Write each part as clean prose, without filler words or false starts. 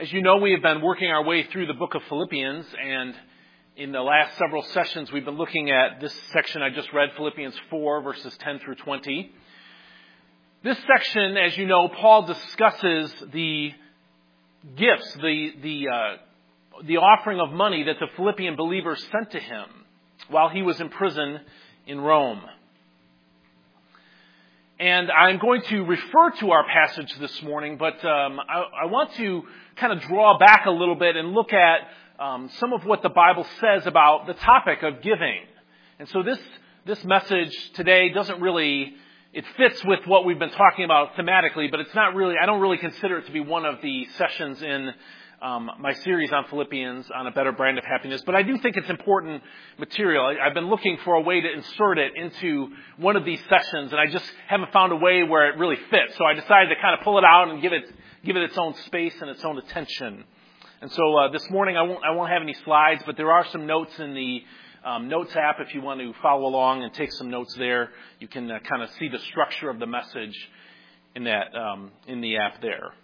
As you know, we have been working our way through the book of Philippians, and in the last several sessions, we've been looking at this section I just read, Philippians 4, verses 10 through 20. This section, as you know, Paul discusses the gifts, the offering of money that the Philippian believers sent to him while he was in prison in Rome. And I'm going to refer to our passage this morning, but I want to kind of draw back a little bit and look at some of what the Bible says about the topic of giving. And so this message today it fits with what we've been talking about thematically, but it's not really, I don't really consider it to be one of the sessions in my series on Philippians, on a better brand of happiness. But I do think it's important material. I've been looking for a way to insert it into one of these sessions, and I just haven't found a way where it really fits. So I decided to kind of pull it out and give it its own space and its own attention. And so this morning I won't have any slides, but there are some notes in the Notes app if you want to follow along and take some notes there. You can kind of see the structure of the message in the app there.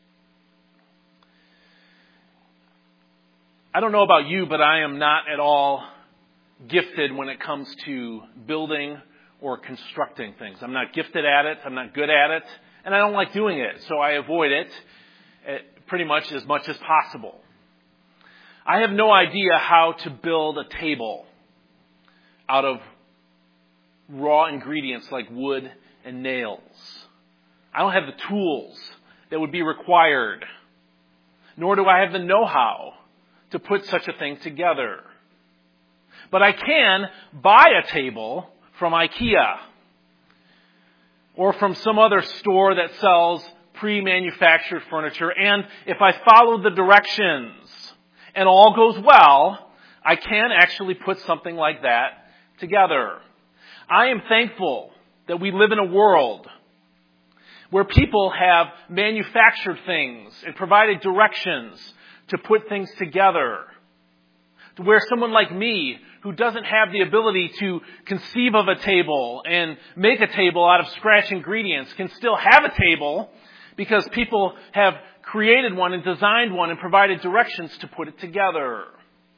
I don't know about you, but I am not at all gifted when it comes to building or constructing things. I'm not gifted at it. I'm not good at it. And I don't like doing it. So I avoid it pretty much as possible. I have no idea how to build a table out of raw ingredients like wood and nails. I don't have the tools that would be required. Nor do I have the know-how to put such a thing together. But I can buy a table from IKEA or from some other store that sells pre-manufactured furniture, and if I follow the directions and all goes well, I can actually put something like that together. I am thankful that we live in a world where people have manufactured things and provided directions to put things together. To where someone like me, who doesn't have the ability to conceive of a table and make a table out of scratch ingredients, can still have a table because people have created one and designed one and provided directions to put it together.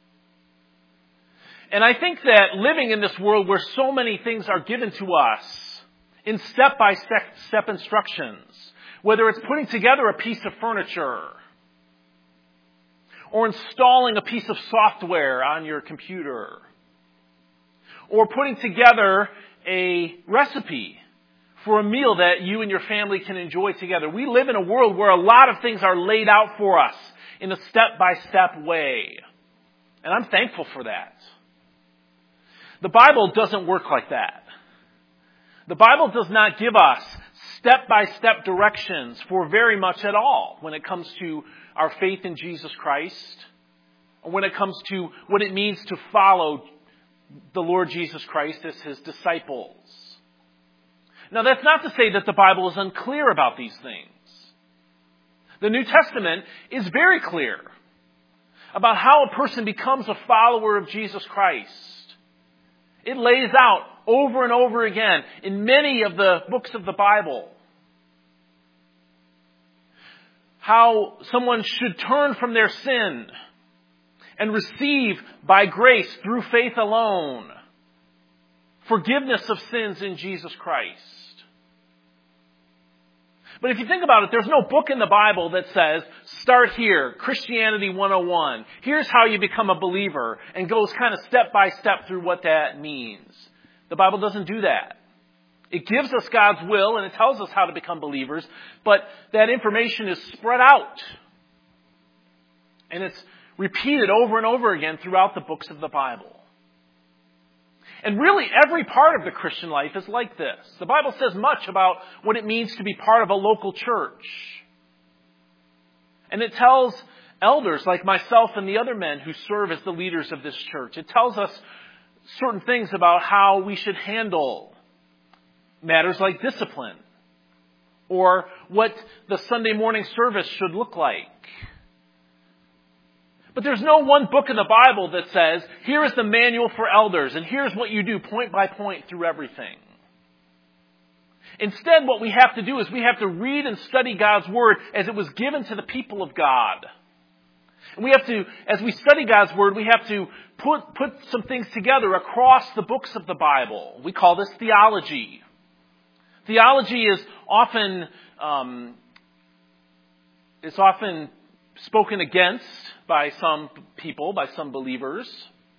And I think that living in this world where so many things are given to us in step-by-step instructions, whether it's putting together a piece of furniture or installing a piece of software on your computer, or putting together a recipe for a meal that you and your family can enjoy together. We live in a world where a lot of things are laid out for us in a step-by-step way. And I'm thankful for that. The Bible doesn't work like that. The Bible does not give us step-by-step directions for very much at all when it comes to our faith in Jesus Christ, or when it comes to what it means to follow the Lord Jesus Christ as His disciples. Now, that's not to say that the Bible is unclear about these things. The New Testament is very clear about how a person becomes a follower of Jesus Christ. It lays out over and over again in many of the books of the Bible how someone should turn from their sin and receive by grace through faith alone forgiveness of sins in Jesus Christ. But if you think about it, there's no book in the Bible that says, start here, Christianity 101. Here's how you become a believer, and goes kind of step by step through what that means. The Bible doesn't do that. It gives us God's will, and it tells us how to become believers, but that information is spread out. And it's repeated over and over again throughout the books of the Bible. And really, every part of the Christian life is like this. The Bible says much about what it means to be part of a local church. And it tells elders like myself and the other men who serve as the leaders of this church. It tells us certain things about how we should handle matters like discipline, or what the Sunday morning service should look like. But there's no one book in the Bible that says, here is the manual for elders, and here's what you do point by point through everything. Instead, what we have to do is we have to read and study God's Word as it was given to the people of God. And we have to, as we study God's Word, we have to put some things together across the books of the Bible. We call this theology. Theology is often spoken against by some people, by some believers.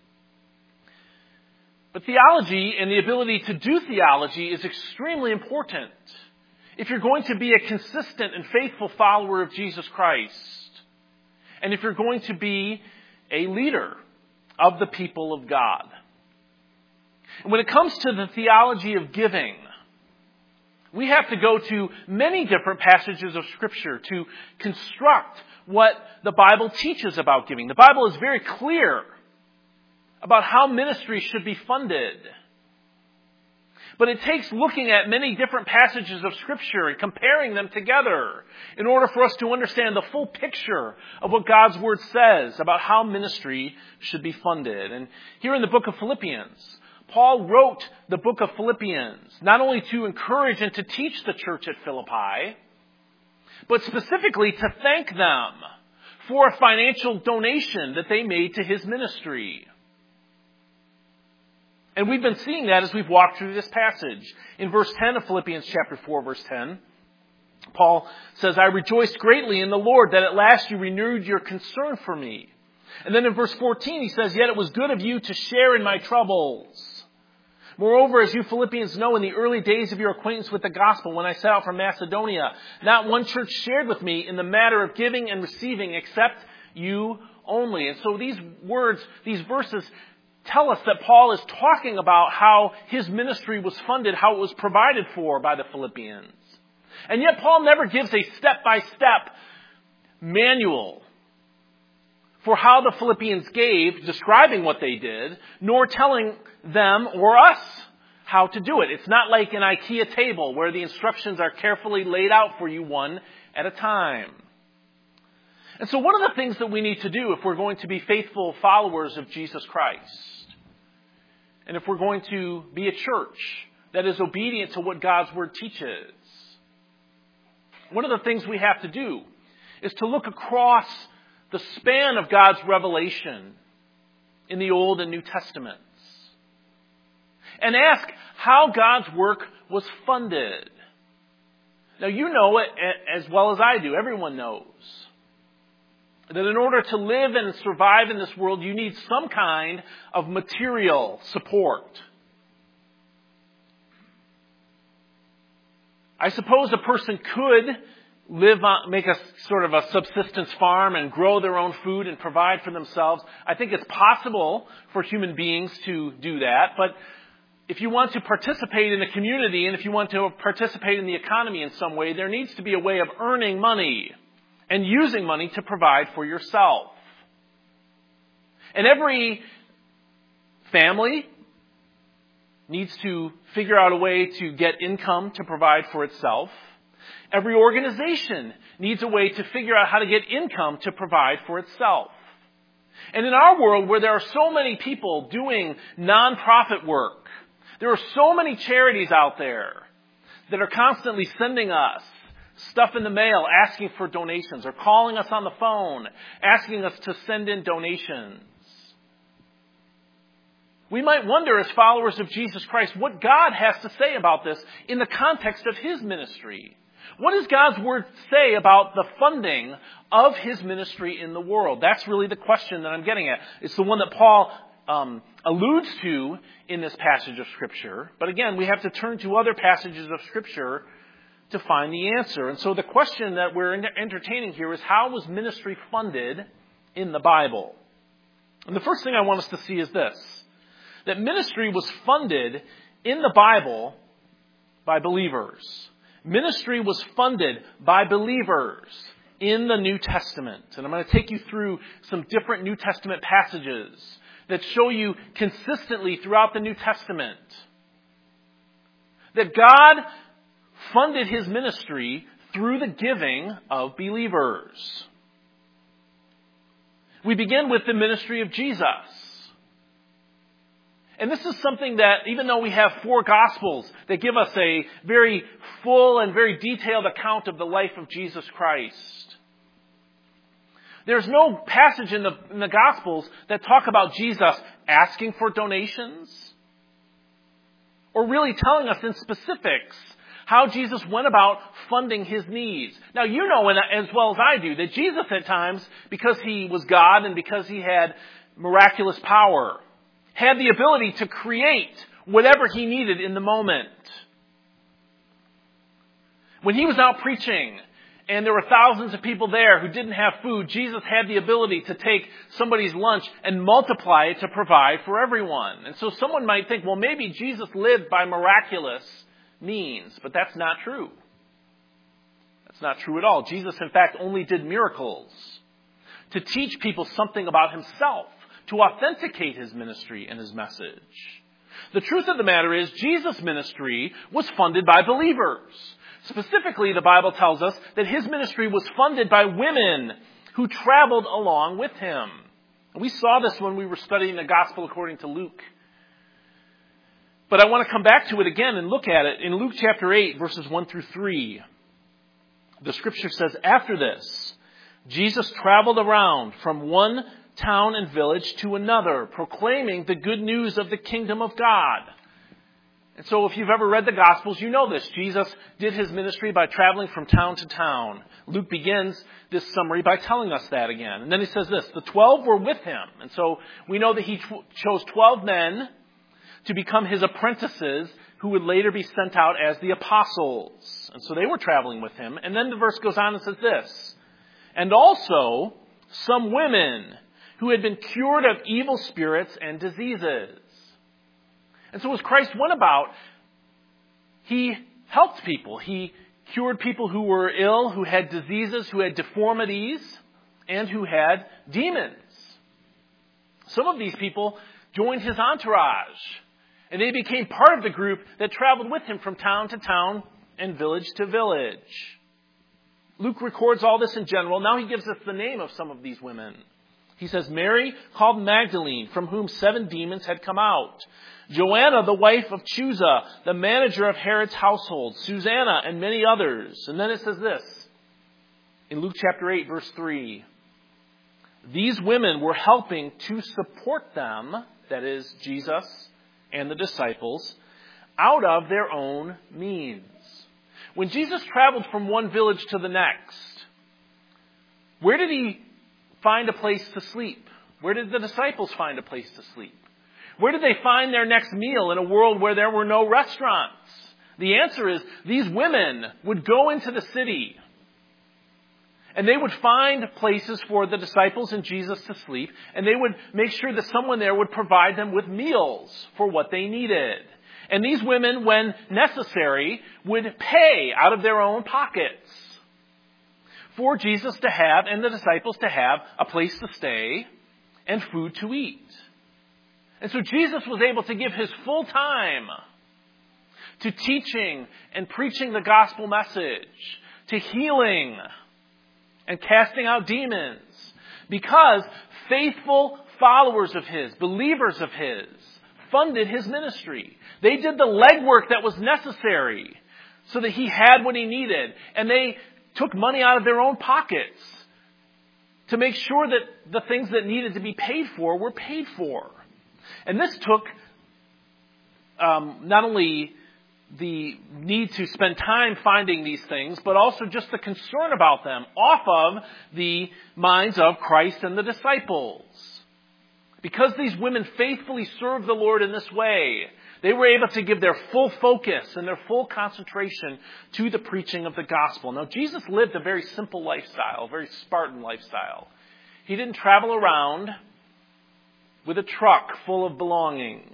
But theology and the ability to do theology is extremely important if you're going to be a consistent and faithful follower of Jesus Christ, and if you're going to be a leader of the people of God. And when it comes to the theology of giving, we have to go to many different passages of Scripture to construct what the Bible teaches about giving. The Bible is very clear about how ministry should be funded. But it takes looking at many different passages of Scripture and comparing them together in order for us to understand the full picture of what God's Word says about how ministry should be funded. And here in the book of Philippians, Paul wrote the book of Philippians not only to encourage and to teach the church at Philippi, but specifically to thank them for a financial donation that they made to his ministry. And we've been seeing that as we've walked through this passage. In verse 10 of Philippians chapter 4, verse 10, Paul says, "I rejoiced greatly in the Lord that at last you renewed your concern for me." And then in verse 14 he says, "Yet it was good of you to share in my troubles. Moreover, as you Philippians know, in the early days of your acquaintance with the gospel, when I set out from Macedonia, not one church shared with me in the matter of giving and receiving except you only." And so these words, these verses tell us that Paul is talking about how his ministry was funded, how it was provided for by the Philippians. And yet Paul never gives a step-by-step manual for how the Philippians gave, describing what they did, nor telling them or us how to do it. It's not like an IKEA table where the instructions are carefully laid out for you one at a time. And so one of the things that we need to do if we're going to be faithful followers of Jesus Christ, and if we're going to be a church that is obedient to what God's Word teaches, one of the things we have to do is to look across the span of God's revelation in the Old and New Testaments and ask how God's work was funded. Now, you know it as well as I do. Everyone knows that in order to live and survive in this world, you need some kind of material support. I suppose a person could make a sort of a subsistence farm and grow their own food and provide for themselves. I think it's possible for human beings to do that. But if you want to participate in the community and if you want to participate in the economy in some way, there needs to be a way of earning money and using money to provide for yourself. And every family needs to figure out a way to get income to provide for itself. Every organization needs a way to figure out how to get income to provide for itself. And in our world where there are so many people doing nonprofit work, there are so many charities out there that are constantly sending us stuff in the mail asking for donations or calling us on the phone asking us to send in donations. We might wonder as followers of Jesus Christ what God has to say about this in the context of His ministry. What does God's Word say about the funding of His ministry in the world? That's really the question that I'm getting at. It's the one that Paul alludes to in this passage of Scripture. But again, we have to turn to other passages of Scripture to find the answer. And so the question that we're entertaining here is, how was ministry funded in the Bible? And the first thing I want us to see is this, that ministry was funded in the Bible by believers. Ministry was funded by believers in the New Testament. And I'm going to take you through some different New Testament passages that show you consistently throughout the New Testament that God funded His ministry through the giving of believers. We begin with the ministry of Jesus. And this is something that, even though we have 4 Gospels that give us a very full and very detailed account of the life of Jesus Christ, There's no passage in the Gospels that talk about Jesus asking for donations or really telling us in specifics how Jesus went about funding his needs. Now, you know as well as I do that Jesus at times, because he was God and because he had miraculous power, had the ability to create whatever he needed in the moment. When he was out preaching and there were thousands of people there who didn't have food, Jesus had the ability to take somebody's lunch and multiply it to provide for everyone. And so someone might think, well, maybe Jesus lived by miraculous means, but that's not true. That's not true at all. Jesus, in fact, only did miracles to teach people something about himself, to authenticate his ministry and his message. The truth of the matter is, Jesus' ministry was funded by believers. Specifically, the Bible tells us that his ministry was funded by women who traveled along with him. And we saw this when we were studying the Gospel according to Luke. But I want to come back to it again and look at it. In Luke chapter 8, verses 1 through 3, the scripture says, after this, Jesus traveled around from one town and village to another, proclaiming the good news of the kingdom of God. And so if you've ever read the Gospels, you know this. Jesus did his ministry by traveling from town to town. Luke begins this summary by telling us that again. And then he says this, the 12 were with him. And so we know that he chose 12 men to become his apprentices who would later be sent out as the apostles. And so they were traveling with him. And then the verse goes on and says this, and also some women who had been cured of evil spirits and diseases. And so as Christ went about, he helped people. He cured people who were ill, who had diseases, who had deformities, and who had demons. Some of these people joined his entourage, and they became part of the group that traveled with him from town to town and village to village. Luke records all this in general. Now he gives us the name of some of these women. He says, Mary, called Magdalene, from whom 7 demons had come out. Joanna, the wife of Chuza, the manager of Herod's household. Susanna, and many others. And then it says this, in Luke chapter 8, verse 3. These women were helping to support them, that is, Jesus and the disciples, out of their own means. When Jesus traveled from one village to the next, where did he find a place to sleep? Where did the disciples find a place to sleep? Where did they find their next meal in a world where there were no restaurants? The answer is these women would go into the city and they would find places for the disciples and Jesus to sleep, and they would make sure that someone there would provide them with meals for what they needed. And these women, when necessary, would pay out of their own pockets for Jesus to have and the disciples to have a place to stay and food to eat. And so Jesus was able to give his full time to teaching and preaching the gospel message, to healing and casting out demons, because faithful followers of his, believers of his, funded his ministry. They did the legwork that was necessary so that he had what he needed. And they took money out of their own pockets to make sure that the things that needed to be paid for were paid for. And this took not only the need to spend time finding these things, but also just the concern about them off of the minds of Christ and the disciples. Because these women faithfully served the Lord in this way, they were able to give their full focus and their full concentration to the preaching of the gospel. Now, Jesus lived a very simple lifestyle, a very Spartan lifestyle. He didn't travel around with a truck full of belongings.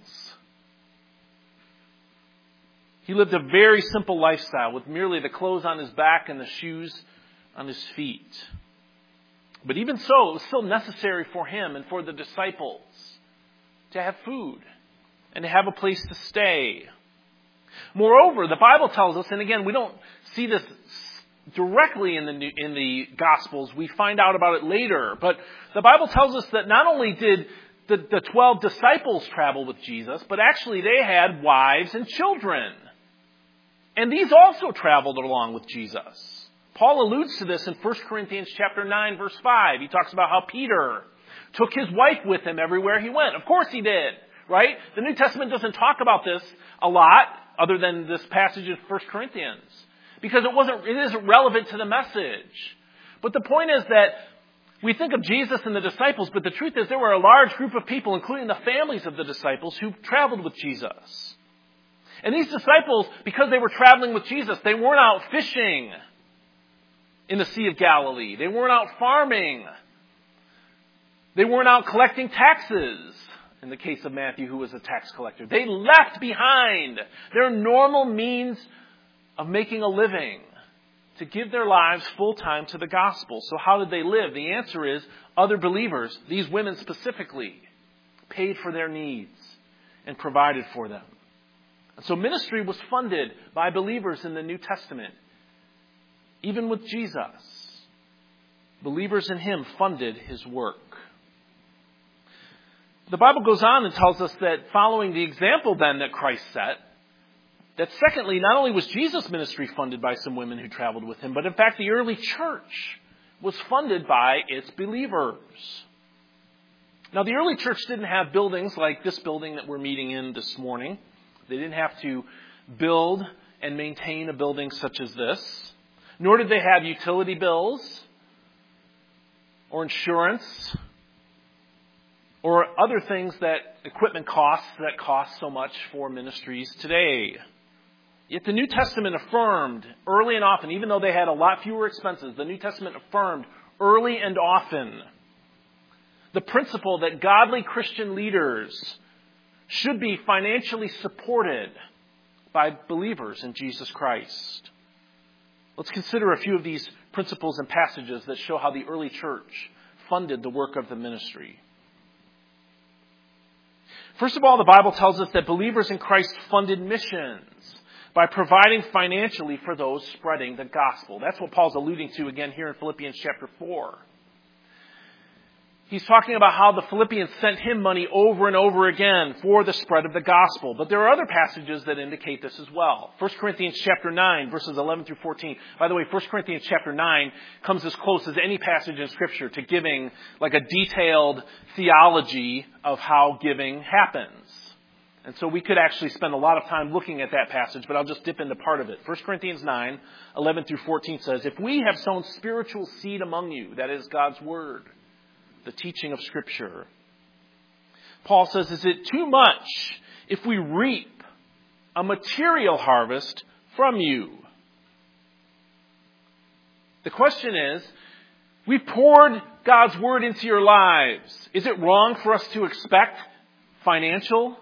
He lived a very simple lifestyle with merely the clothes on his back and the shoes on his feet. But even so, it was still necessary for him and for the disciples to have food and to have a place to stay. Moreover, the Bible tells us, and again, we don't see this directly in the Gospels. We find out about it later. But the Bible tells us that not only did the 12 disciples travel with Jesus, but actually they had wives and children. And these also traveled along with Jesus. Paul alludes to this in 1 Corinthians chapter 9, verse 5. He talks about how Peter took his wife with him everywhere he went. Of course he did, right? The New Testament doesn't talk about this a lot, other than this passage in 1 Corinthians, because it isn't relevant to the message. But the point is that we think of Jesus and the disciples, but the truth is there were a large group of people, including the families of the disciples, who traveled with Jesus. And these disciples, because they were traveling with Jesus, they weren't out fishing in the Sea of Galilee. They weren't out farming. They weren't out collecting taxes, in the case of Matthew, who was a tax collector. They left behind their normal means of making a living to give their lives full time to the gospel. So how did they live? The answer is other believers, these women specifically, paid for their needs and provided for them. And so ministry was funded by believers in the New Testament. Even with Jesus, believers in him funded his work. The Bible goes on and tells us that following the example then that Christ set, that secondly, not only was Jesus' ministry funded by some women who traveled with him, but in fact the early church was funded by its believers. Now the early church didn't have buildings like this building that we're meeting in this morning. They didn't have to build and maintain a building such as this. Nor did they have utility bills or insurance or other things that equipment costs that cost so much for ministries today. Yet the New Testament affirmed early and often, even though they had a lot fewer expenses, the New Testament affirmed early and often the principle that godly Christian leaders should be financially supported by believers in Jesus Christ. Let's consider a few of these principles and passages that show how the early church funded the work of the ministry. First of all, the Bible tells us that believers in Christ funded missions by providing financially for those spreading the gospel. That's what Paul's alluding to again here in Philippians chapter 4. He's talking about how the Philippians sent him money over and over again for the spread of the gospel. But there are other passages that indicate this as well. 1 Corinthians chapter 9, verses 11 through 14. By the way, 1 Corinthians chapter 9 comes as close as any passage in Scripture to giving like a detailed theology of how giving happens. And so we could actually spend a lot of time looking at that passage, but I'll just dip into part of it. 1 Corinthians 9, 11 through 14 says, "If we have sown spiritual seed among you," that is God's word, the teaching of Scripture. Paul says, "Is it too much if we reap a material harvest from you?" The question is, we've poured God's word into your lives. Is it wrong for us to expect financial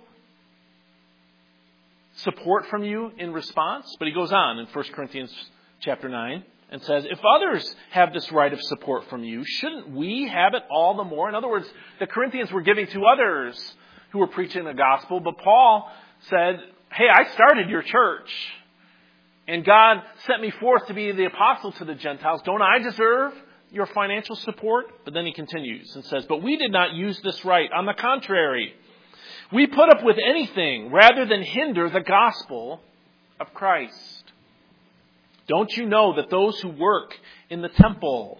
support from you in response? But he goes on in 1 Corinthians chapter 9. And says, "If others have this right of support from you, shouldn't we have it all the more?" In other words, the Corinthians were giving to others who were preaching the gospel. But Paul said, "Hey, I started your church. And God sent me forth to be the apostle to the Gentiles. Don't I deserve your financial support?" But then he continues and says, "But we did not use this right. On the contrary, we put up with anything rather than hinder the gospel of Christ. Don't you know that those who work in the temple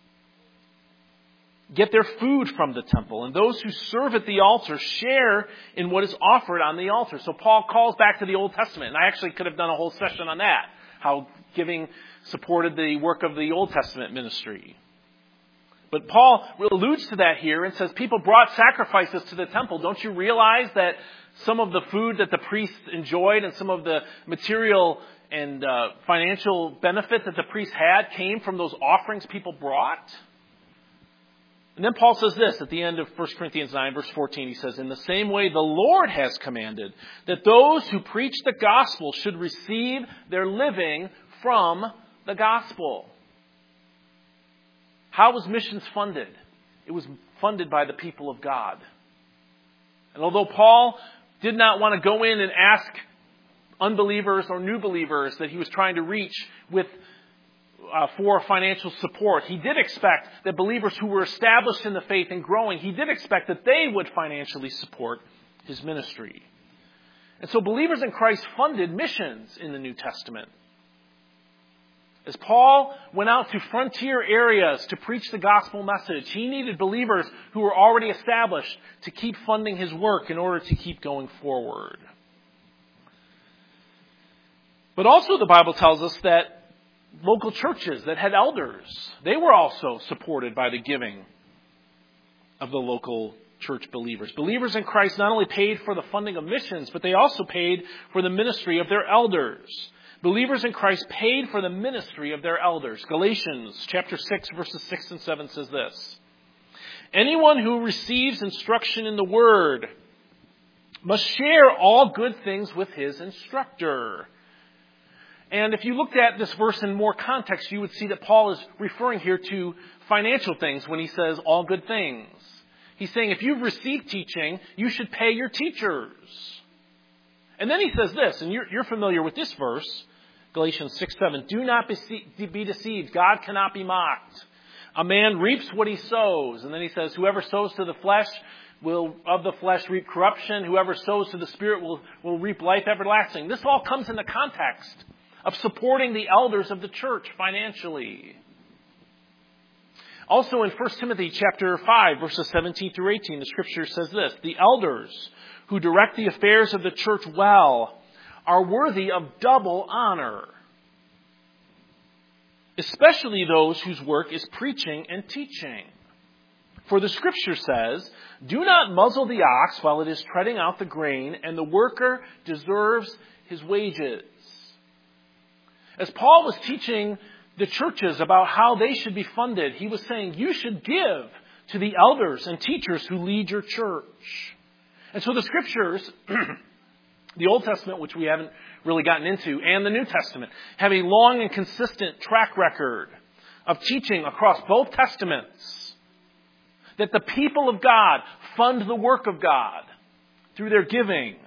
get their food from the temple, and those who serve at the altar share in what is offered on the altar?" So Paul calls back to the Old Testament, and I actually could have done a whole session on that, how giving supported the work of the Old Testament ministry. But Paul alludes to that here and says people brought sacrifices to the temple. Don't you realize that some of the food that the priests enjoyed and some of the material and financial benefit that the priests had came from those offerings people brought? And then Paul says this at the end of 1 Corinthians 9, verse 14. He says, "In the same way the Lord has commanded that those who preach the gospel should receive their living from the gospel." How was missions funded? It was funded by the people of God. And although Paul did not want to go in and ask unbelievers or new believers that he was trying to reach with for financial support, he did expect that believers who were established in the faith and growing, he did expect that they would financially support his ministry. And so believers in Christ funded missions in the New Testament. As Paul went out to frontier areas to preach the gospel message, he needed believers who were already established to keep funding his work in order to keep going forward. But also the Bible tells us that local churches that had elders, they were also supported by the giving of the local church believers. Believers in Christ not only paid for the funding of missions, but they also paid for the ministry of their elders. Believers in Christ paid for the ministry of their elders. Galatians chapter 6, verses 6 and 7 says this: anyone who receives instruction in the word must share all good things with his instructor. And if you looked at this verse in more context, you would see that Paul is referring here to financial things when he says all good things. He's saying if you've received teaching, you should pay your teachers. And then he says this, and you're familiar with this verse, Galatians 6:7. Do not be deceived. God cannot be mocked. A man reaps what he sows. And then he says, whoever sows to the flesh will of the flesh reap corruption. Whoever sows to the Spirit will reap life everlasting. This all comes in the context of supporting the elders of the church financially. Also in 1 Timothy chapter 5, verses 17 through 18, the scripture says this: the elders who direct the affairs of the church well are worthy of double honor, especially those whose work is preaching and teaching. For the scripture says, do not muzzle the ox while it is treading out the grain, and the worker deserves his wages. As Paul was teaching the churches about how they should be funded, he was saying you should give to the elders and teachers who lead your church. And so the scriptures, the Old Testament, which we haven't really gotten into, and the New Testament, have a long and consistent track record of teaching across both testaments that the people of God fund the work of God through their giving.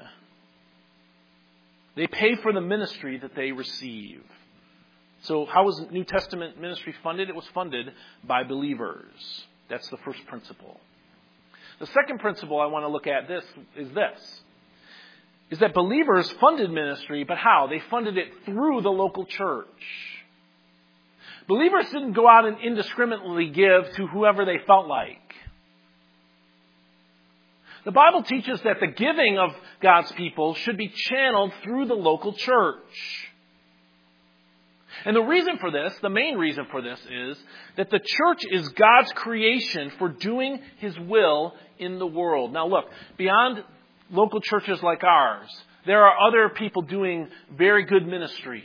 They pay for the ministry that they receive. So how was New Testament ministry funded? It was funded by believers. That's the first principle. The second principle I want to look at is that believers funded ministry, but how? They funded it through the local church. Believers didn't go out and indiscriminately give to whoever they felt like. The Bible teaches that the giving of God's people should be channeled through the local church. And the reason for this, the main reason for this, is that the church is God's creation for doing His will in the world. Now look, beyond local churches like ours, there are other people doing very good ministry.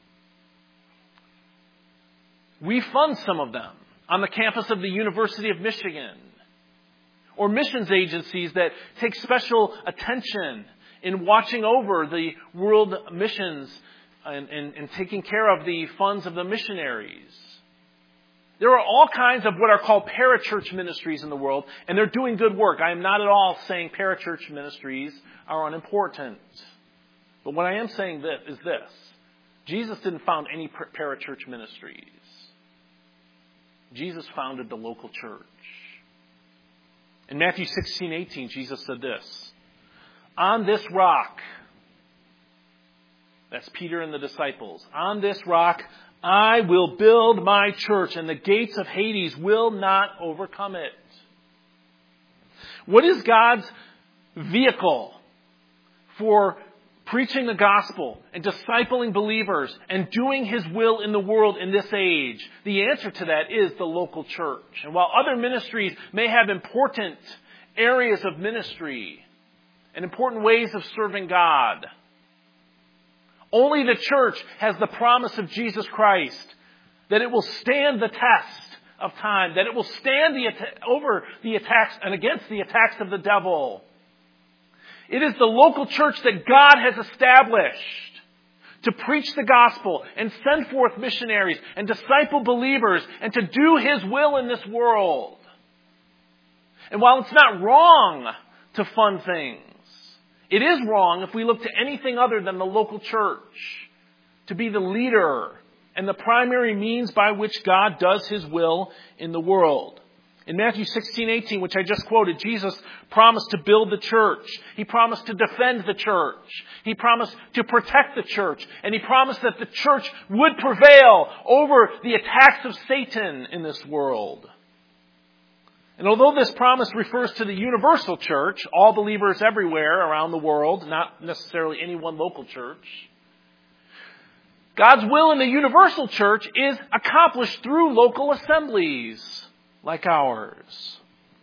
We fund some of them on the campus of the University of Michigan, or missions agencies that take special attention in watching over the world missions and taking care of the funds of the missionaries. There are all kinds of what are called parachurch ministries in the world, and they're doing good work. I am not at all saying parachurch ministries are unimportant. But what I am saying is this. Jesus didn't found any parachurch ministries. Jesus founded the local church. In Matthew 16:18, Jesus said this: on this rock, that's Peter and the disciples, on this rock I will build my church, and the gates of Hades will not overcome it. What is God's vehicle for preaching the gospel and discipling believers and doing His will in the world in this age? The answer to that is the local church. And while other ministries may have important areas of ministry and important ways of serving God, only the church has the promise of Jesus Christ that it will stand the test of time, that it will stand over the attacks and against the attacks of the devil. It is the local church that God has established to preach the gospel and send forth missionaries and disciple believers and to do His will in this world. And while it's not wrong to fund things, it is wrong if we look to anything other than the local church to be the leader and the primary means by which God does His will in the world. In Matthew 16:18, which I just quoted, Jesus promised to build the church. He promised to defend the church. He promised to protect the church. And He promised that the church would prevail over the attacks of Satan in this world. And although this promise refers to the universal church, all believers everywhere around the world, not necessarily any one local church, God's will in the universal church is accomplished through local assemblies like ours.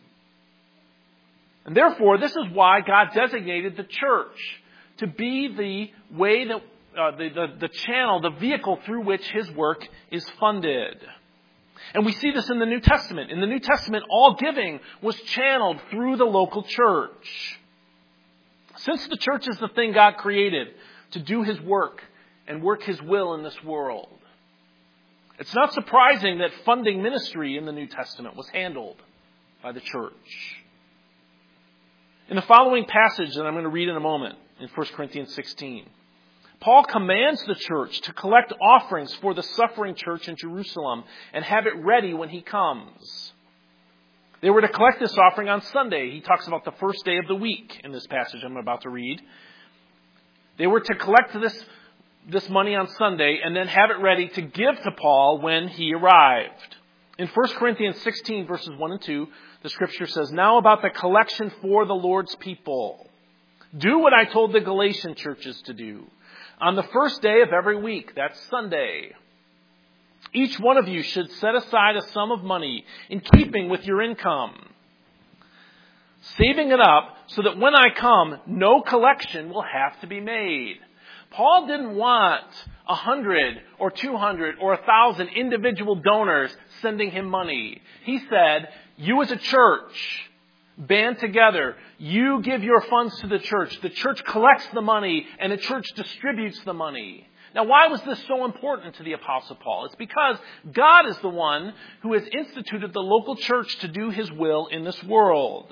And therefore, this is why God designated the church to be the way that the channel, the vehicle through which His work is funded. And we see this in the New Testament. In the New Testament, all giving was channeled through the local church. Since the church is the thing God created to do His work and work His will in this world, it's not surprising that funding ministry in the New Testament was handled by the church. In the following passage that I'm going to read in a moment, in 1 Corinthians 16, Paul commands the church to collect offerings for the suffering church in Jerusalem and have it ready when he comes. They were to collect this offering on Sunday. He talks about the first day of the week in this passage I'm about to read. They were to collect this money on Sunday and then have it ready to give to Paul when he arrived. In 1 Corinthians 16, verses 1 and 2, the scripture says, "Now about the collection for the Lord's people. Do what I told the Galatian churches to do. On the first day of every week," that's Sunday, "each one of you should set aside a sum of money in keeping with your income, saving it up so that when I come, no collection will have to be made." Paul didn't want 100 or 200 or 1,000 individual donors sending him money. He said, you as a church, band together. You give your funds to the church. The church collects the money and the church distributes the money. Now, why was this so important to the Apostle Paul? It's because God is the one who has instituted the local church to do His will in this world.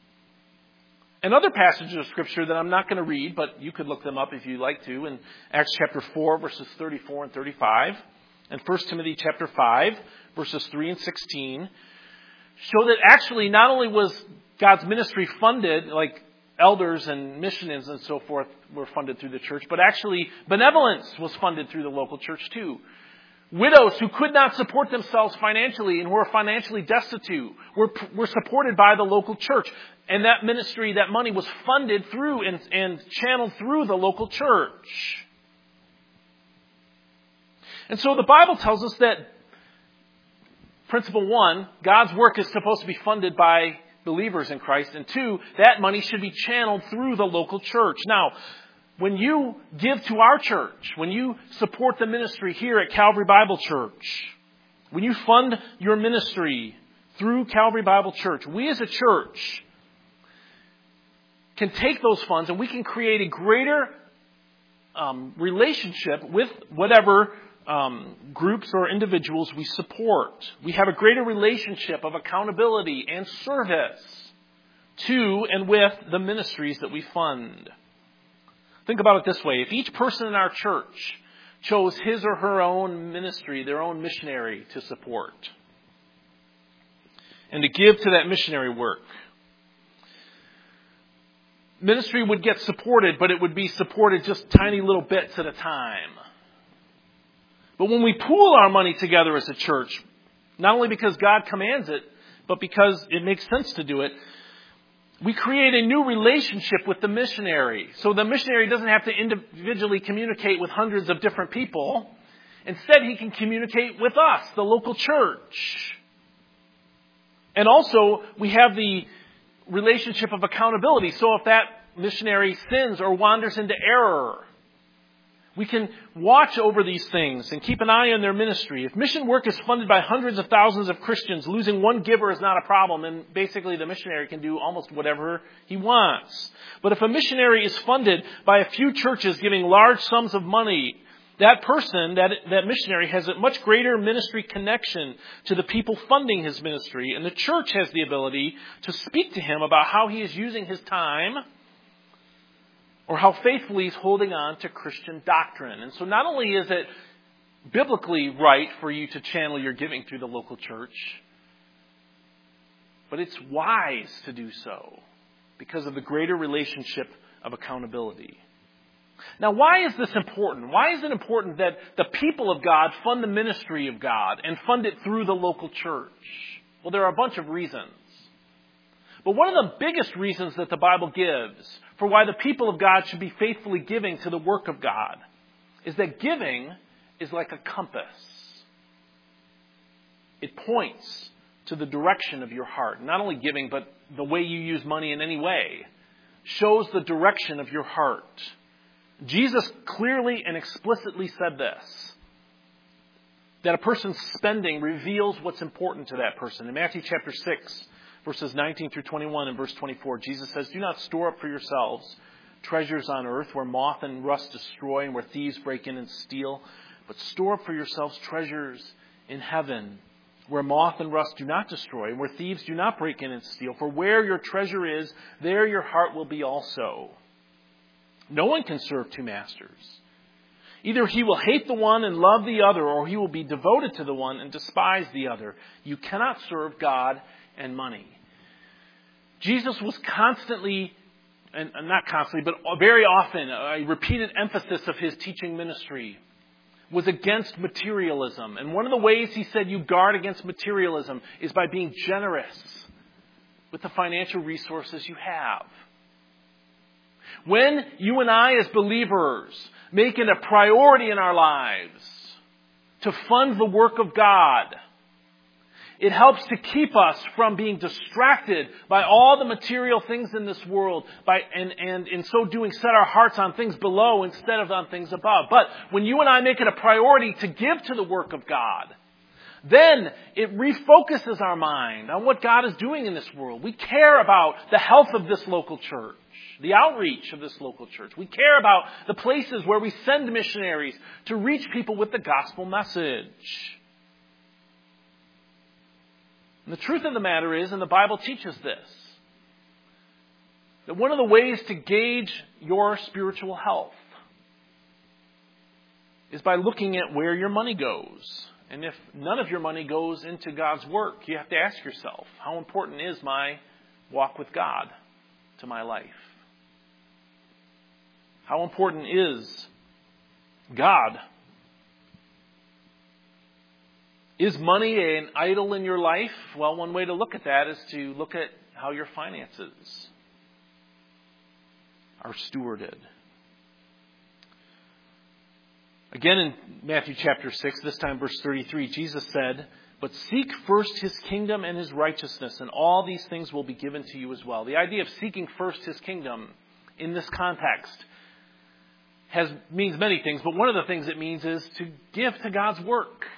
And other passages of Scripture that I'm not going to read, but you could look them up if you like to, in Acts chapter 4, verses 34 and 35, and 1 Timothy chapter 5, verses 3 and 16, show that actually not only was God's ministry funded, like elders and missionaries and so forth were funded through the church, but actually benevolence was funded through the local church too. Widows who could not support themselves financially and who were financially destitute were supported by the local church. And that ministry, that money was funded through and channeled through the local church. And so the Bible tells us that, principle 1, God's work is supposed to be funded by believers in Christ. And 2, that money should be channeled through the local church. Now, when you give to our church, when you support the ministry here at Calvary Bible Church, when you fund your ministry through Calvary Bible Church, we as a church can take those funds and we can create a greater relationship with whatever groups or individuals we support. We have a greater relationship of accountability and service to and with the ministries that we fund. Think about it this way. If each person in our church chose his or her own ministry, their own missionary to support, and to give to that missionary work, ministry would get supported, but it would be supported just tiny little bits at a time. But when we pool our money together as a church, not only because God commands it, but because it makes sense to do it, we create a new relationship with the missionary. So the missionary doesn't have to individually communicate with hundreds of different people. Instead, he can communicate with us, the local church. And also, we have the relationship of accountability. So if that missionary sins or wanders into error, we can watch over these things and keep an eye on their ministry. If mission work is funded by hundreds of thousands of Christians, losing one giver is not a problem, and basically the missionary can do almost whatever he wants. But if a missionary is funded by a few churches giving large sums of money, that person, that missionary, has a much greater ministry connection to the people funding his ministry, and the church has the ability to speak to him about how he is using his time or how faithfully he's holding on to Christian doctrine. And so not only is it biblically right for you to channel your giving through the local church, But it's wise to do so because of the greater relationship of accountability. Now, why is this important? Why is it important that the people of God fund the ministry of God and fund it through the local church? Well, there are a bunch of reasons. But one of the biggest reasons that the Bible gives for why the people of God should be faithfully giving to the work of God is that giving is like a compass. It points to the direction of your heart. Not only giving, but the way you use money in any way shows the direction of your heart. Jesus clearly and explicitly said this, that a person's spending reveals what's important to that person. In Matthew chapter 6, verses 19 through 21 and verse 24, Jesus says, "Do not store up for yourselves treasures on earth where moth and rust destroy and where thieves break in and steal, but store up for yourselves treasures in heaven where moth and rust do not destroy and where thieves do not break in and steal. For where your treasure is, there your heart will be also. No one can serve two masters. Either he will hate the one and love the other, or he will be devoted to the one and despise the other. You cannot serve God and money." Jesus was constantly, and not constantly, but very often, a repeated emphasis of his teaching ministry was against materialism. And one of the ways he said you guard against materialism is by being generous with the financial resources you have. When you and I as believers make it a priority in our lives to fund the work of God, it helps to keep us from being distracted by all the material things in this world, and in so doing set our hearts on things below instead of on things above. But when you and I make it a priority to give to the work of God, then it refocuses our mind on what God is doing in this world. We care about the health of this local church, the outreach of this local church. We care about the places where we send missionaries to reach people with the gospel message. And the truth of the matter is, and the Bible teaches this, that one of the ways to gauge your spiritual health is by looking at where your money goes. And if none of your money goes into God's work, you have to ask yourself, how important is my walk with God to my life? How important is God? Is money an idol in your life? Well, one way to look at that is to look at how your finances are stewarded. Again in Matthew chapter 6, this time verse 33, Jesus said, "But seek first his kingdom and his righteousness, and all these things will be given to you as well." The idea of seeking first his kingdom in this context means many things, but one of the things it means is to give to God's work.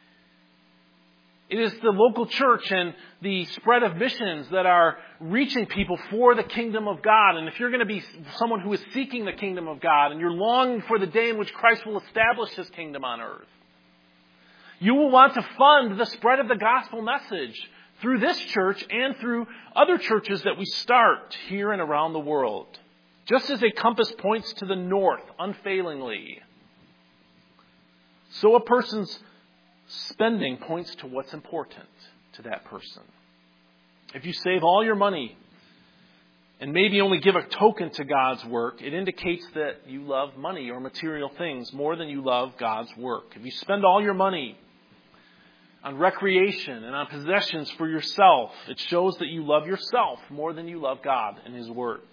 It is the local church and the spread of missions that are reaching people for the kingdom of God. And if you're going to be someone who is seeking the kingdom of God and you're longing for the day in which Christ will establish his kingdom on earth, you will want to fund the spread of the gospel message through this church and through other churches that we start here and around the world. Just as a compass points to the north unfailingly, so a person's spending points to what's important to that person. If you save all your money and maybe only give a token to God's work, it indicates that you love money or material things more than you love God's work. If you spend all your money on recreation and on possessions for yourself, it shows that you love yourself more than you love God and his work.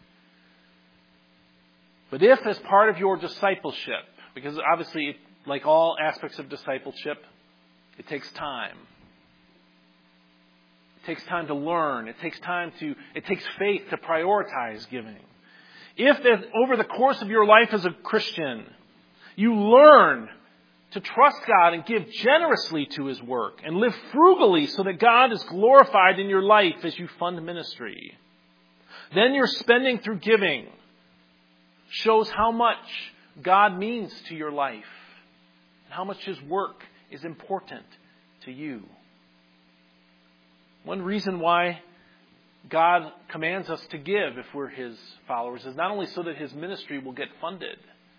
But if, as part of your discipleship, because obviously, like all aspects of discipleship, it takes time. It takes time to learn. It takes faith to prioritize giving. If over the course of your life as a Christian, you learn to trust God and give generously to his work and live frugally so that God is glorified in your life as you fund ministry, then your spending through giving shows how much God means to your life and how much his work is important to you. One reason why God commands us to give if we're his followers is not only so that his ministry will get funded,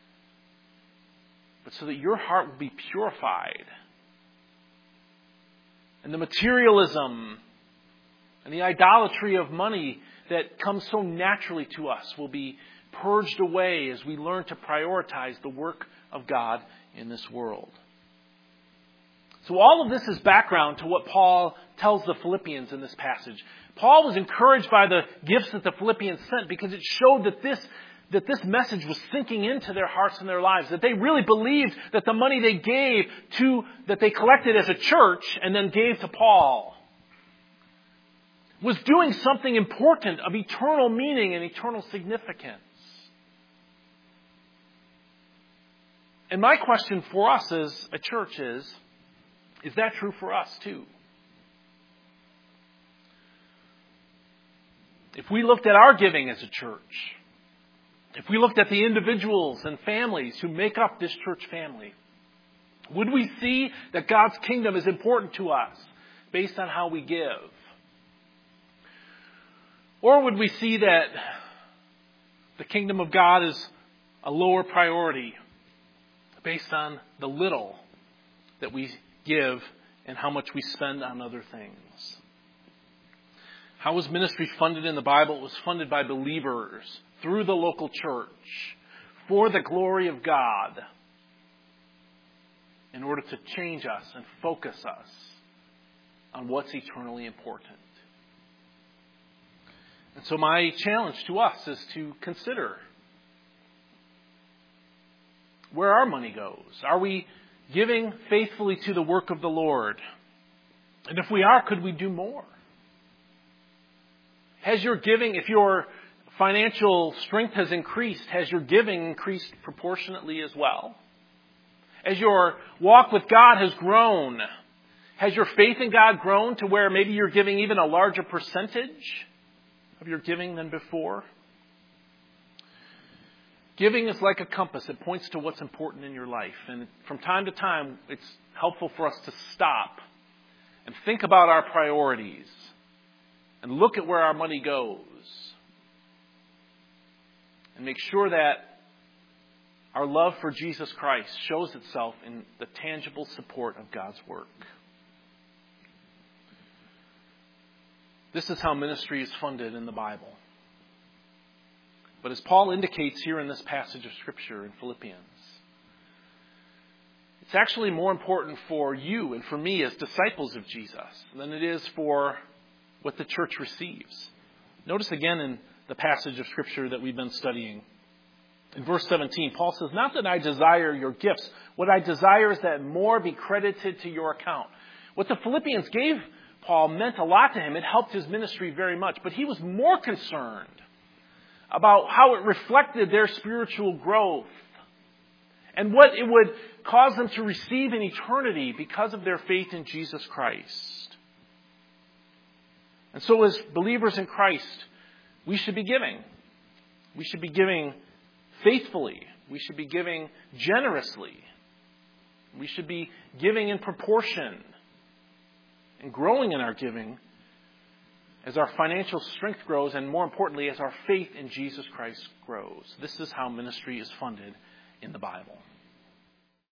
but so that your heart will be purified. And the materialism And the idolatry of money that comes so naturally to us will be purged away as we learn to prioritize the work of God in this world. So all of this is background to what Paul tells the Philippians in this passage. Paul was encouraged by the gifts that the Philippians sent because it showed that this message was sinking into their hearts and their lives, that they really believed that the money they gave that they collected as a church and then gave to Paul was doing something important of eternal meaning and eternal significance. And my question for us as a church is that true for us too? If we looked at our giving as a church, if we looked at the individuals and families who make up this church family, would we see that God's kingdom is important to us based on how we give? Or would we see that the kingdom of God is a lower priority based on the little that we give and how much we spend on other things? How was ministry funded in the Bible? It was funded by believers through the local church for the glory of God in order to change us and focus us on what's eternally important. And so my challenge to us is to consider where our money goes. Are we giving faithfully to the work of the Lord? And if we are, could we do more? Has your giving, if your financial strength has increased, has your giving increased proportionately as well? As your walk with God has grown, has your faith in God grown to where maybe you're giving even a larger percentage of your giving than before? Giving is like a compass. It points to what's important in your life. And from time to time, it's helpful for us to stop and think about our priorities and look at where our money goes and make sure that our love for Jesus Christ shows itself in the tangible support of God's work. This is how ministry is funded in the Bible. But as Paul indicates here in this passage of Scripture in Philippians, it's actually more important for you and for me as disciples of Jesus than it is for what the church receives. Notice again in the passage of Scripture that we've been studying. In verse 17, Paul says, "Not that I desire your gifts. What I desire is that more be credited to your account." What the Philippians gave Paul meant a lot to him. It helped his ministry very much. But he was more concerned about how it reflected their spiritual growth and what it would cause them to receive in eternity because of their faith in Jesus Christ. And so as believers in Christ, we should be giving. We should be giving faithfully. We should be giving generously. We should be giving in proportion and growing in our giving as our financial strength grows, and more importantly, as our faith in Jesus Christ grows. This is how ministry is funded in the Bible.